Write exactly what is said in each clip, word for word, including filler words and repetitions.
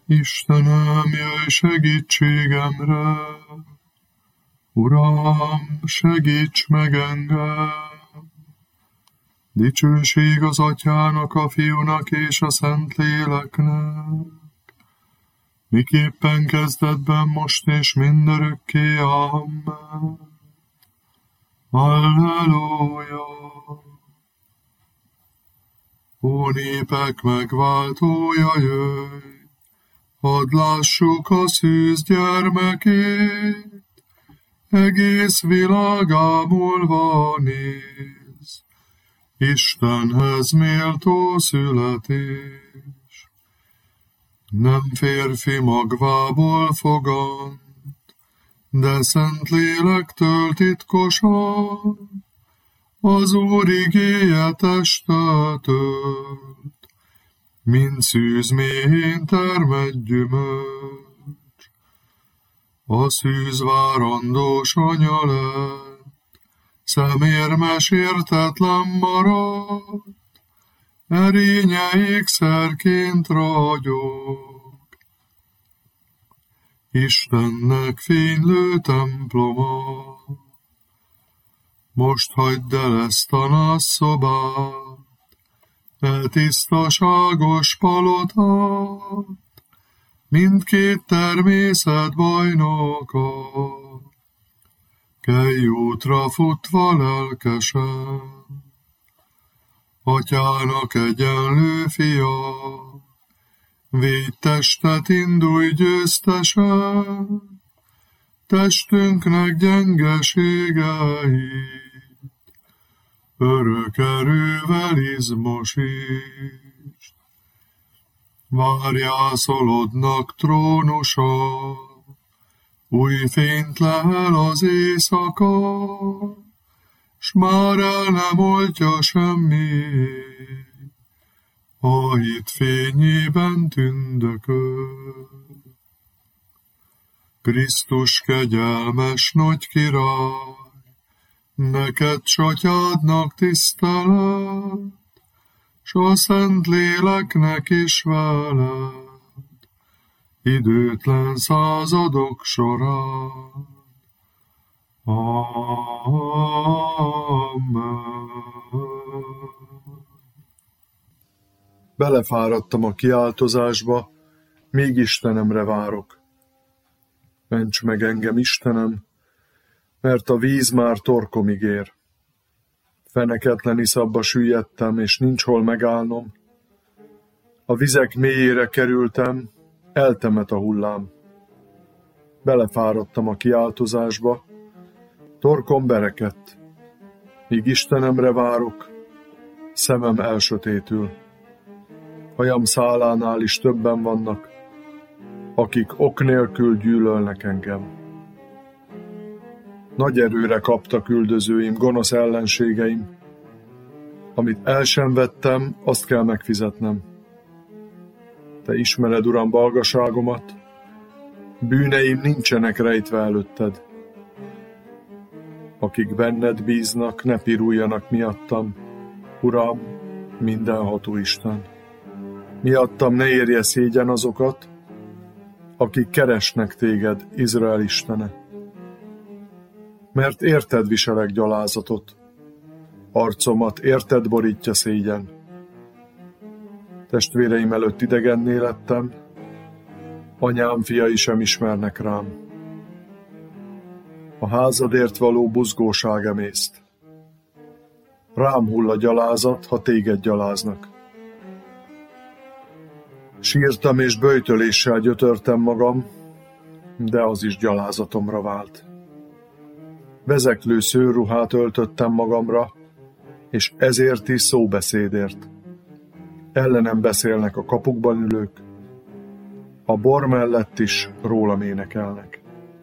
Istenem, jöjj segítségemre! Uram, segíts meg engem! Dicsőség az Atyának, a Fiúnak és a Szentléleknek, miképpen kezdetben, most és mindörökké. Amen. Halleluja! Ó népek megváltója, jöjj! Hadd lássuk a szűz gyermekét, egész világ ámulva néz, Istenhez méltó születés. Nem férfi magvából fogant, de Szentlélekktől titkosan, az Úr igéje testet ölt, mint szűz méhén termett gyümölcs. A szűz várandós anya lett, szemérmes értetlen maradt, erénye ékszerként ragyog. Istennek fénylő temploma, most hagyd el ezt a nászszobát, e tisztaságos palotát, mindkét természet bajnoka, kelj útra futva lelkesen, Atyának egyenlő fia, védj testet, indulj győztesen, testünknek gyengeségeit örök erővel izmosítsd. Várjászolodnak trónusa, új fényt lehel az éjszaka, s már el nem oltja semmi, a hit fényében tündököl. Krisztus kegyelmes nagy király, neked s Atyádnak tisztelet, s a Szentléleknek is veled, időtlen századok során. Amen. Belefáradtam a kiáltozásba, még Istenemre várok. Ments meg engem, Istenem, mert a víz már torkomig ér. Feneketlen iszapba süllyedtem, és nincs hol megállnom. A vizek mélyére kerültem, eltemet a hullám. Belefáradtam a kiáltozásba, torkom berekedt. Míg Istenemre várok, szemem elsötétül. Hajam szálánál is többen vannak, akik ok nélkül gyűlölnek engem. Nagy erőre kaptak üldözőim, gonosz ellenségeim. Amit el sem vettem, azt kell megfizetnem. Te ismered, Uram, balgaságomat, bűneim nincsenek rejtve előtted. Akik benned bíznak, ne piruljanak miattam, Uram, mindenható Isten. Miattam ne érje szégyen azokat, akik keresnek téged, Izrael Istene. Mert érted viselek gyalázatot, arcomat érted borítja szégyen. Testvéreim előtt idegenné lettem, anyám fiai sem ismernek rám. A házadért való buzgóság emészt. Rám hull a gyalázat, ha téged gyaláznak. Sírtam és böjtöléssel gyötörtem magam, de az is gyalázatomra vált. Vezeklő szőrruhát öltöttem magamra, és ezért is szóbeszédért. Ellenem beszélnek a kapukban ülők, a bor mellett is rólam énekelnek.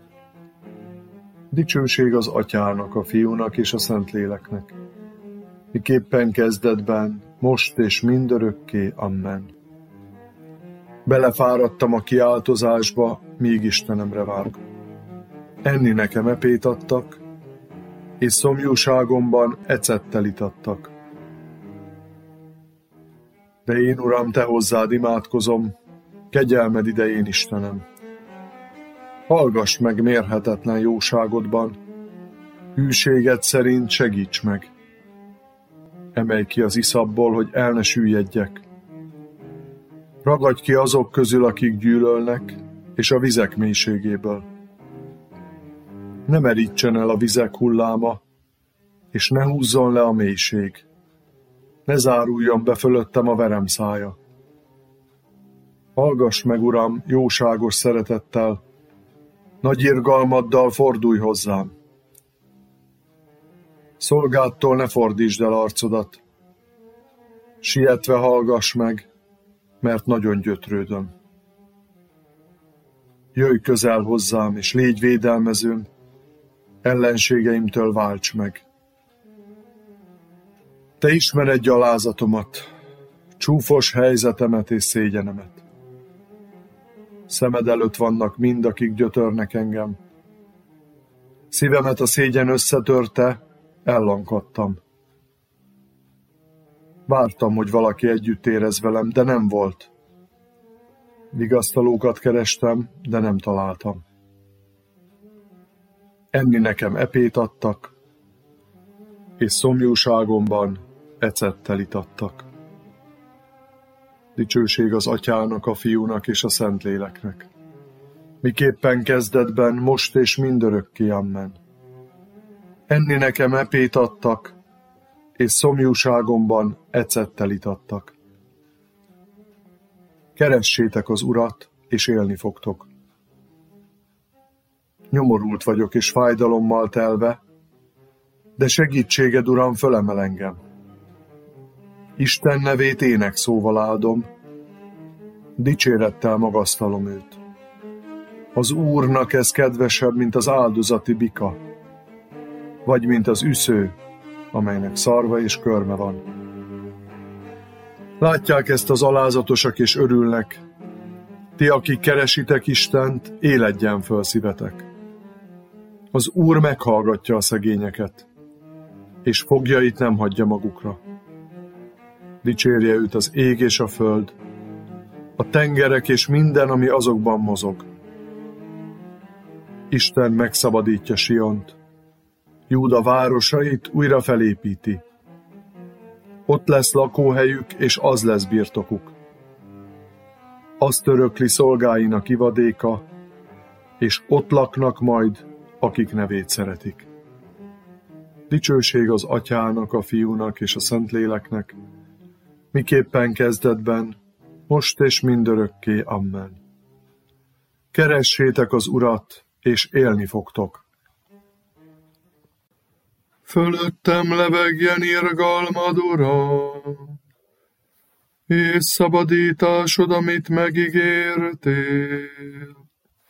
Dicsőség az Atyának, a Fiúnak és a Szentléleknek, miképpen kezdetben, most és mindörökké. Amen. Belefáradtam a kiáltozásba, míg Istenemre várok. Enni nekem epét adtak, és szomjúságomban ecettel itattak. De én, Uram, te hozzád imádkozom, Kegyelmed idején, Istenem! Hallgass meg mérhetetlen jóságodban, hűséged szerint segíts meg. Emelj ki az iszapból, hogy el ne süllyedjek. Ragadj ki azok közül, akik gyűlölnek, és a vizek mélységéből. Ne merítsen el a vizek hulláma, és ne húzzon le a mélység. Ne záruljon be fölöttem a verem szája. Hallgass meg, Uram, jóságos szeretettel, nagy irgalmaddal fordulj hozzám. Szolgádtól ne fordítsd el arcodat. Sietve hallgass meg, mert nagyon gyötrődöm. Jöjj közel hozzám, és légy védelmezőm, ellenségeimtől válts meg. Te ismered gyalázatomat, csúfos helyzetemet és szégyenemet. Szemed előtt vannak mind, akik gyötörnek engem. Szívemet a szégyen összetörte, ellankadtam. Vártam, hogy valaki együtt érez velem, de nem volt. Vigasztalókat kerestem, de nem találtam. Enni nekem epét adtak, és szomjúságomban ecettel itattak. Dicsőség az Atyának, a Fiúnak és a Szentléleknek. Miképpen kezdetben, most és mindörökké, amen. Enni nekem epét adtak, és szomjúságomban ecettel itattak. Keressétek az Urat, és élni fogtok. Nyomorult vagyok és fájdalommal telve, de segítséged, Uram, fölemel engem. Isten nevét énekszóval áldom, dicsérettel magasztalom őt. Az Úrnak ez kedvesebb, mint az áldozati bika, vagy mint az üsző, amelynek szarva és körme van. Látják ezt az alázatosak és örülnek. Ti, akik keresitek Istent, éledjen föl szívetek. Az Úr meghallgatja a szegényeket, és fogjait nem hagyja magukra. Dicsérje őt az ég és a föld, a tengerek és minden, ami azokban mozog. Isten megszabadítja Siont, Júda városait újra felépíti. Ott lesz lakóhelyük, és az lesz birtokuk. Azt örökli szolgáinak ivadéka, és ott laknak majd, akik nevét szeretik. Dicsőség az Atyának, a Fiúnak és a Szentléleknek, miképpen kezdetben, most és mindörökké, amen. Keressétek az Urat, és élni fogtok. Fölöttem levegjen irgalmad, Uram, és szabadításod, amit megígértél.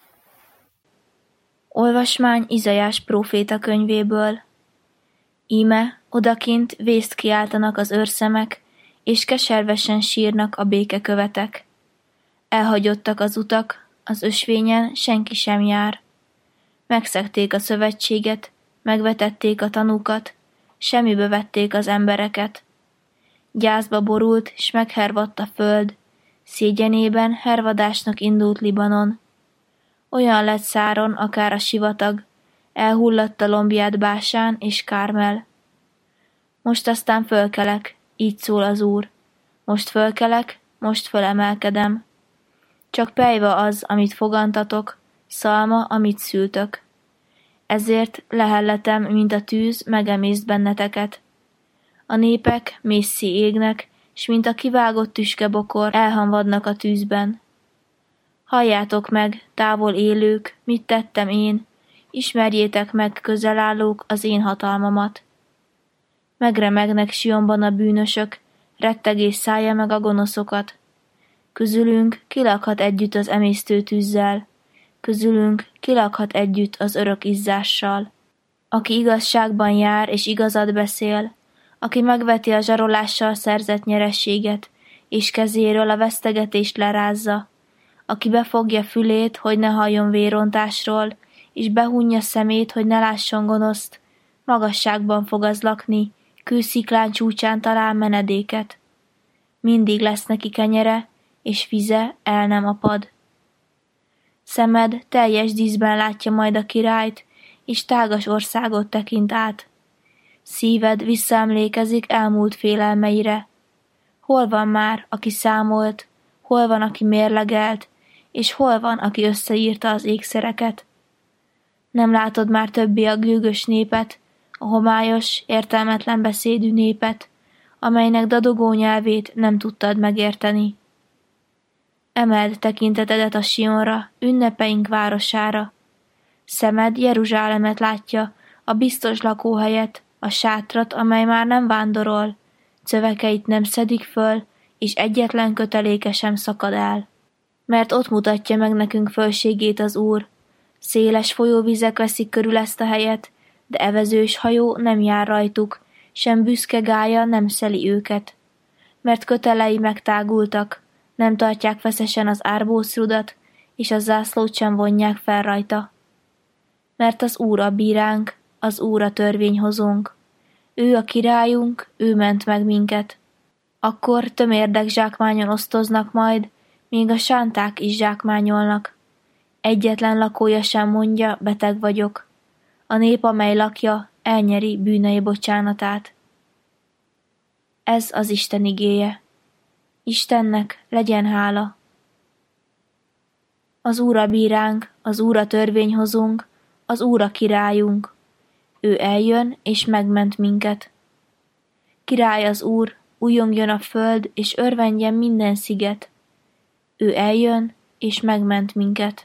Olvasmány Izaiás próféta könyvéből. Íme odakint vészt kiáltanak az őrszemek, és keservesen sírnak a békekövetek. Elhagyottak az utak, az ösvényen senki sem jár. Megszegték a szövetséget, megvetették a tanúkat, semmibe vették az embereket. Gyászba borult, s meghervadt a föld, szégyenében hervadásnak indult Libanon. Olyan lett Száron akár a sivatag, elhulladt a lombját Básán és Kármel. Most aztán fölkelek, így szól az Úr. Most fölkelek, most fölemelkedem. Csak pejva az, amit fogantatok, szalma, amit szültök. Ezért lehelletem, mint a tűz, megemészt benneteket. A népek mészszé égnek, s mint a kivágott tüskebokor elhamvadnak a tűzben. Halljátok meg, távol élők, mit tettem én, ismerjétek meg, közelállók, az én hatalmamat. Megremegnek Sionban a bűnösök, rettegés szállja meg a gonoszokat. Közülünk kilakhat együtt az emésztő tűzzel, közülünk kilakhat együtt az örök izzással. Aki igazságban jár és igazat beszél, aki megveti a zsarolással szerzett nyerességet, és kezéről a vesztegetést lerázza, aki befogja fülét, hogy ne halljon vérontásról, és behunja szemét, hogy ne lásson gonoszt, magasságban fog az lakni, kősziklán csúcsán talál menedéket. Mindig lesz neki kenyere, és vize el nem apad. Szemed teljes díszben látja majd a királyt, és tágas országot tekint át. Szíved visszaemlékezik elmúlt félelmeire. Hol van már, aki számolt, hol van, aki mérlegelt, és hol van, aki összeírta az ékszereket? Nem látod már többé a gőgös népet, a homályos, értelmetlen beszédű népet, amelynek dadogó nyelvét nem tudtad megérteni. Emeld tekintetedet a Sionra, ünnepeink városára. Szemed Jeruzsálemet látja, a biztos lakóhelyet, a sátrat, amely már nem vándorol, cövekeit nem szedik föl, és egyetlen köteléke sem szakad el. Mert ott mutatja meg nekünk fölségét az Úr. Széles folyóvizek veszik körül ezt a helyet, de evezős hajó nem jár rajtuk, sem büszke gálya nem szeli őket. Mert kötelei megtágultak, nem tartják feszesen az árbócrudat, és a zászlót sem vonják fel rajta. Mert az Úr a bíránk, az Úr a törvényhozónk. Ő a királyunk, ő ment meg minket. Akkor tömérdek zsákmányon osztoznak majd, míg a sánták is zsákmányolnak. Egyetlen lakója sem mondja, beteg vagyok. A nép, amely lakja, elnyeri bűnei bocsánatát. Ez az Isten igéje. Istennek legyen hála. Az Úr a bíránk, az Úr a törvényhozónk, az Úr a királyunk. Ő eljön és megment minket. Király az Úr, újjongjon a föld, és örvendjen minden sziget. Ő eljön és megment minket.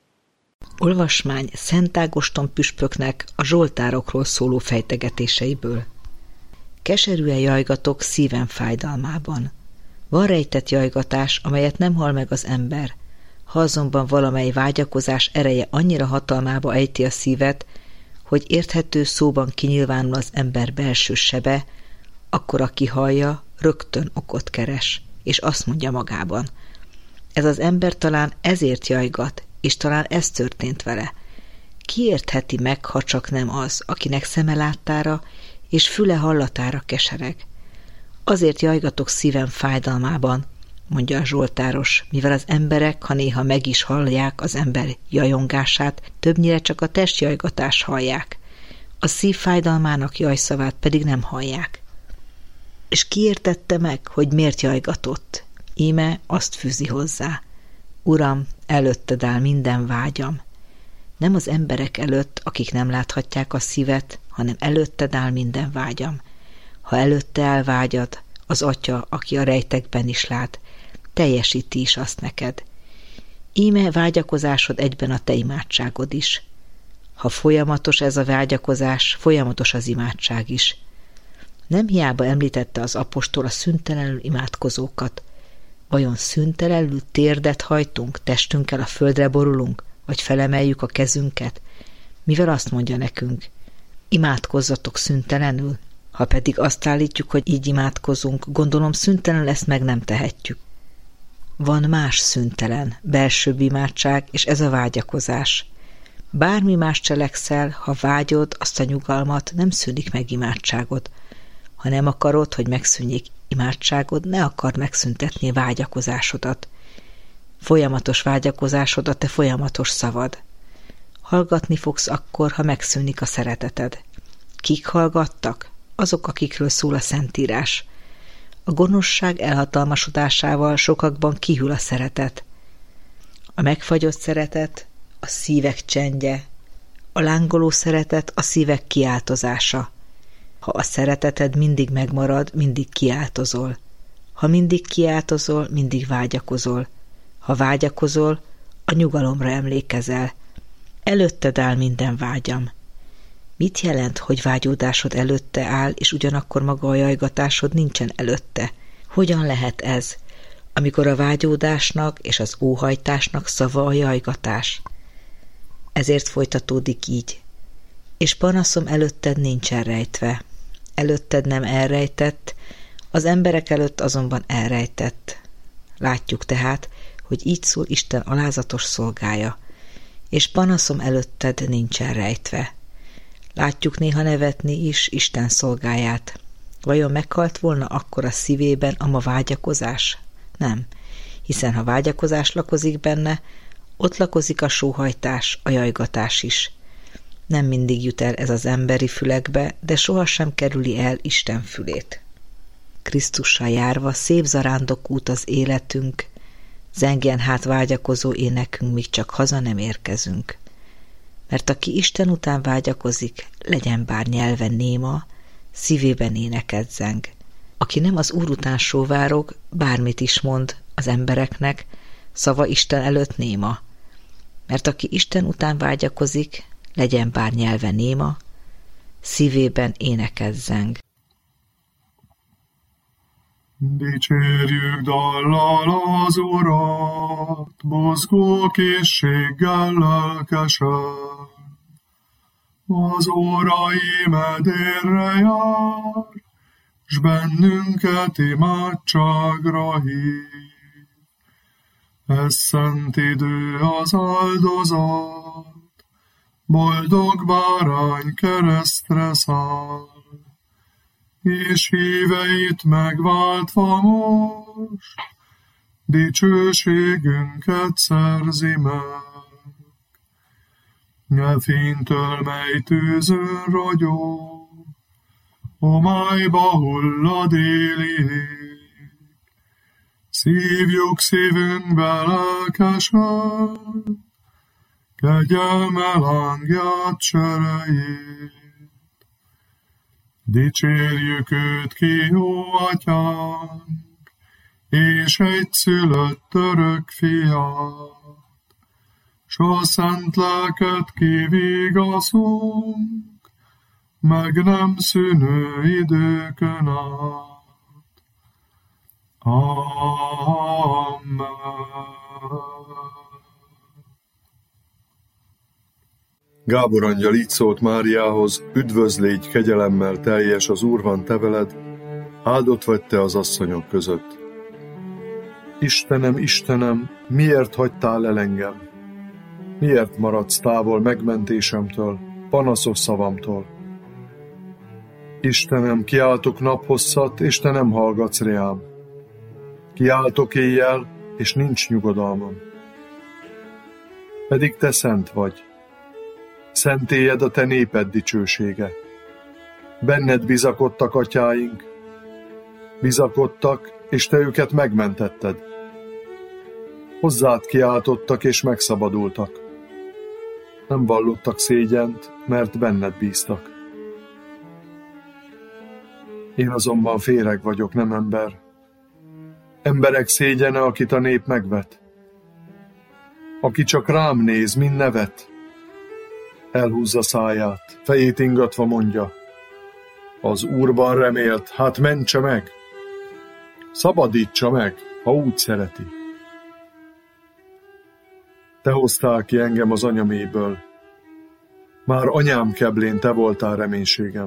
Olvasmány Szent Ágoston püspöknek a zsoltárokról szóló fejtegetéseiből. Keserűen jajgatok szívem fájdalmában. Van rejtett jajgatás, amelyet nem hall meg az ember. Ha azonban valamely vágyakozás ereje annyira hatalmába ejti a szívet, hogy érthető szóban kinyilvánul az ember belső sebe, akkor aki hallja, rögtön okot keres, és azt mondja magában: ez az ember talán ezért jajgat, és talán ez történt vele. Ki értheti meg, ha csak nem az, akinek szeme láttára és füle hallatára kesereg? Azért jajgatok szívem fájdalmában, mondja a zsoltáros, mivel az emberek, ha néha meg is hallják az ember jajongását, többnyire csak a testjajgatás hallják. A szív fájdalmának jajszavát pedig nem hallják. És ki értette meg, hogy miért jajgatott? Íme azt fűzi hozzá: Uram, előtted áll minden vágyam. Nem az emberek előtt, akik nem láthatják a szívet, hanem előtted áll minden vágyam. Ha előtte áll vágyad, az Atya, aki a rejtekben is lát, teljesíti is azt neked. Íme vágyakozásod egyben a te imádságod is. Ha folyamatos ez a vágyakozás, folyamatos az imádság is. Nem hiába említette az apostol a szüntelenül imádkozókat. Vajon szüntelenül térdet hajtunk, testünkkel a földre borulunk, vagy felemeljük a kezünket? Mivel azt mondja nekünk: imádkozzatok szüntelenül? Ha pedig azt állítjuk, hogy így imádkozunk, gondolom szüntelenül ezt meg nem tehetjük. Van más szüntelen, belsőbb imádság, és ez a vágyakozás. Bármi más cselekszel, ha vágyod azt a nyugalmat, nem szűnik meg imádságod. Ha nem akarod, hogy megszűnjék imádságod, ne akard megszüntetni vágyakozásodat. Folyamatos vágyakozásod a te folyamatos szavad. Hallgatni fogsz akkor, ha megszűnik a szereteted. Kik hallgattak? Azok, akikről szól a Szentírás. A gonoszság elhatalmasodásával sokakban kihűl a szeretet. A megfagyott szeretet a szívek csendje, a lángoló szeretet a szívek kiáltozása. Ha a szereteted mindig megmarad, mindig kiáltozol. Ha mindig kiáltozol, mindig vágyakozol. Ha vágyakozol, a nyugalomra emlékezel. Előtted áll minden vágyam. Mit jelent, hogy vágyódásod előtte áll, és ugyanakkor maga a jajgatásod nincsen előtte? Hogyan lehet ez, amikor a vágyódásnak és az óhajtásnak szava a jajgatás? Ezért folytatódik így: és panaszom előtted nincsen rejtve. Előtted nem elrejtett, az emberek előtt azonban elrejtett. Látjuk tehát, hogy így szól Isten alázatos szolgája, és panaszom előtted nincsen rejtve. Látjuk néha nevetni is Isten szolgáját. Vajon meghalt volna akkor a szívében a ma vágyakozás? Nem. hiszen ha vágyakozás lakozik benne, ott lakozik a sóhajtás, a jajgatás is. Nem mindig jut el ez az emberi fülekbe, de sohasem kerüli el Isten fülét. Krisztussal járva szép zarándokút az életünk, zengjen hát vágyakozó énekünk, míg csak haza nem érkezünk. Mert aki Isten után vágyakozik, legyen bár nyelven néma, szívében éneket zeng. Aki nem az Úr után sóvárog, bármit is mond az embereknek, szava Isten előtt néma. Mert aki Isten után vágyakozik, legyen bár nyelve néma, szívében éneket zeng. Dicsérjük dallal az Urat, mozgó készséggel lelkesen. Az órai medérre jár, s bennünket imádságra hív. Ez szent idő az áldozat, boldog bárány keresztre száll, és híveit megváltva most, dicsőségünket szerzi meg. E fénytől, mely tűzön ragyog, homályba hullad éli ég, szívjuk szívünkbe lelkesen, kegyelme lángját cserejét. Dicsérjük őt ki, ó atyánk, és egyszülött örök fiát, s a szent lelket kivigaszunk, meg nem szűnő időkön át. Amen. Gábor angyal így szólt Máriához: üdvözl, légy kegyelemmel teljes, az Úr van te veled, áldott vagy te az asszonyok között. Istenem, Istenem, miért hagytál el engem? Miért maradsz távol megmentésemtől, panaszos szavamtól? Istenem, kiáltok naphosszat, és te nem hallgatsz reám. Kiáltok éjjel, és nincs nyugodalmam. Pedig te szent vagy. Szentélyed a te néped dicsősége. Benned bizakodtak atyáink, bizakodtak, és te őket megmentetted. Hozzád kiáltottak, és megszabadultak. Nem vallottak szégyent, mert benned bíztak. Én azonban féreg vagyok, nem ember. Emberek szégyene, akit a nép megvet. Aki csak rám néz, mind nevet. Elhúzza száját, fejét ingatva mondja: az Úrban remélt, hát mentse meg! Szabadítsa meg, ha úgy szereti. Te hoztál ki engem az anyaméből. Már anyám keblén te voltál reménységem.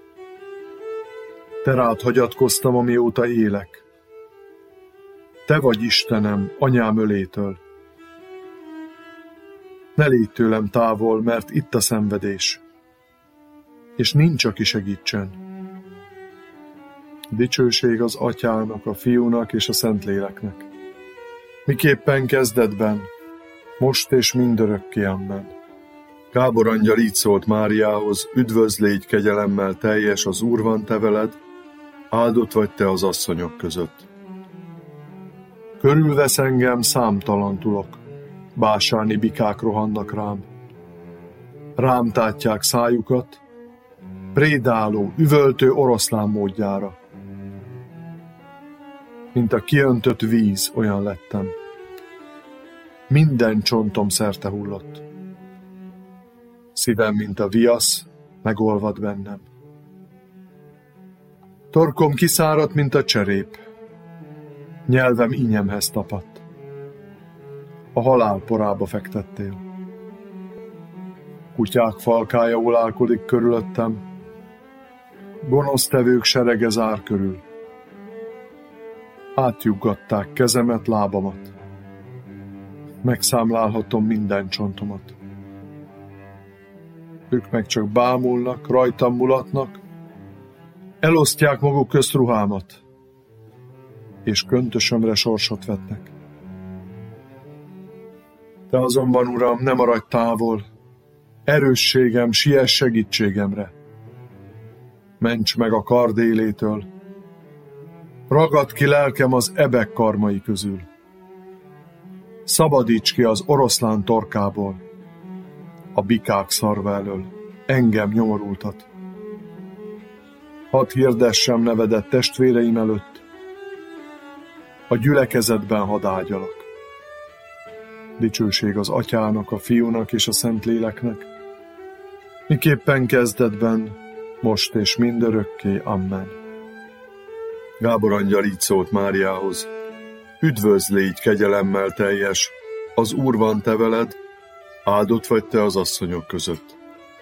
Te rád hagyatkoztam, amióta élek. Te vagy Istenem, anyám ölétől. Ne légy tőlem távol, mert itt a szenvedés, és nincs, aki segítsen. Dicsőség az Atyának, a Fiúnak és a Szentléleknek, miképpen kezdetben, most és mindörökké, amen. Gábor angyal így szólt Máriához: üdvözl, légy kegyelemmel teljes, az Úr van te veled, áldott vagy te az asszonyok között. Körülvesz engem számtalan tulok, básáni bikák rohannak rám. Rám tátják szájukat, prédáló, üvöltő oroszlán módjára. Mint a kiöntött víz, olyan lettem. Minden csontom szerte hullott. Szívem, mint a viasz, megolvad bennem. Torkom kiszáradt, mint a cserép. Nyelvem ínyemhez tapadt. A halál porába fektettél. Kutyák falkája ulálkodik körülöttem. Gonosztevők serege zár körül. Átjuggatták kezemet, lábamat. Megszámlálhatom minden csontomat. Ők meg csak bámulnak, rajtam mulatnak, elosztják maguk közt ruhámat, és köntösömre sorsot vetnek. Te azonban, Uram, ne maradj távol, erősségem, siess segítségemre. Ments meg a kard élétől, ragadd ki lelkem az ebek karmai közül. Szabadíts ki az oroszlán torkából, a bikák szarva elől, engem nyomorultat. Hadd hirdessem nevedet testvéreim előtt, a gyülekezetben hadd ágyalak. Dicsőség az Atyának, a Fiúnak és a Szentléleknek, miképpen kezdetben, most és mindörökké. Amen. Gábor angyal így szólt Máriához: Üdvözl, légy kegyelemmel teljes, az Úr van te veled, áldott vagy te az asszonyok között.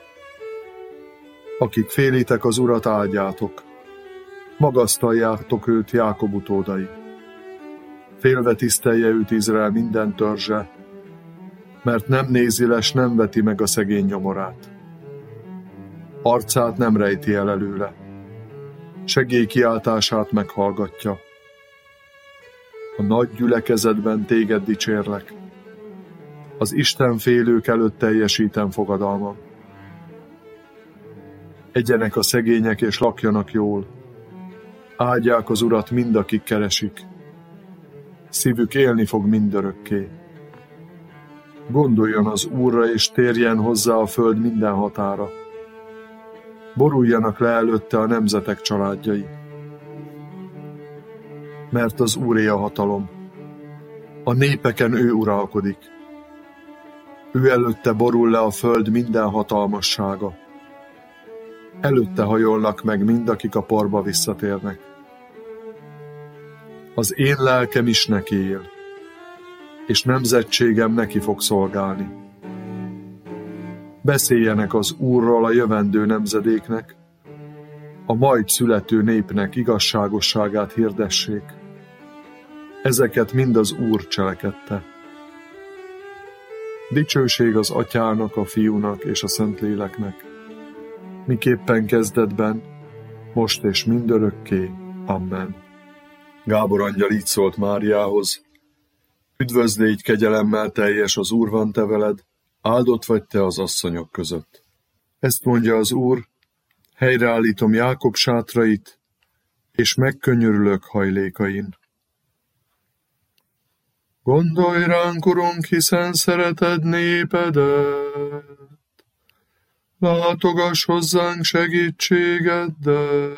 Akik félitek az Urat, áldjátok, magasztaljátok őt Jákob utódai. Félve tisztelje őt Izrael minden törzse, mert nem nézi le, s nem veti meg a szegény nyomorát. Arcát nem rejti el előle, segély kiáltását meghallgatja. A nagy gyülekezetben téged dicsérlek, az Isten félők előtt teljesítem fogadalmam. Egyenek a szegények és lakjanak jól, áldják az Urat mind, akik keresik. Szívük élni fog mindörökké. Gondoljon az Úrra, és térjen hozzá a föld minden határa. Boruljanak le előtte a nemzetek családjai. Mert az Úré a hatalom, a népeken ő uralkodik. Ő előtte borul le a föld minden hatalmassága. Előtte hajolnak meg mind, akik a porba visszatérnek. Az én lelkem is neki él, és nemzetségem neki fog szolgálni. Beszéljenek az Úrról a jövendő nemzedéknek, a majd születő népnek igazságosságát hirdessék. Ezeket mind az Úr cselekedte. Dicsőség az Atyának, a Fiúnak és a Szentléleknek, miképpen kezdetben, most és mindörökké. Amen. Gábor angyal így szólt Máriához: Üdvözl, légy kegyelemmel teljes, az Úr van te veled, áldott vagy te az asszonyok között. Ezt mondja az Úr: helyreállítom Jákob sátrait, és megkönyörülök hajlékain. Gondolj ránk, Urunk, hiszen szereted népedet, látogass hozzánk segítségeddel.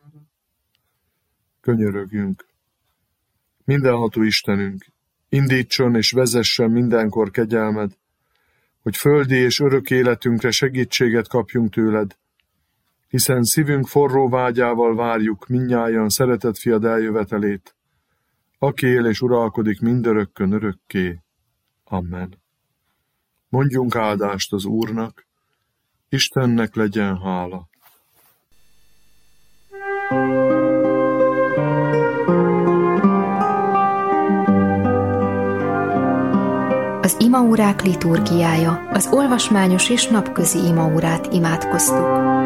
Könyörögjünk. Mindenható Istenünk, indítson és vezessen mindenkor kegyelmed, hogy földi és örök életünkre segítséget kapjunk tőled, hiszen szívünk forró vágyával várjuk mindnyájan szeretett fiad eljövetelét, aki él és uralkodik mindörökkön örökké. Amen. Mondjunk áldást az Úrnak, Istennek legyen hála. Az imaórák liturgiája, az olvasmányos és napközi imaórát imádkoztuk.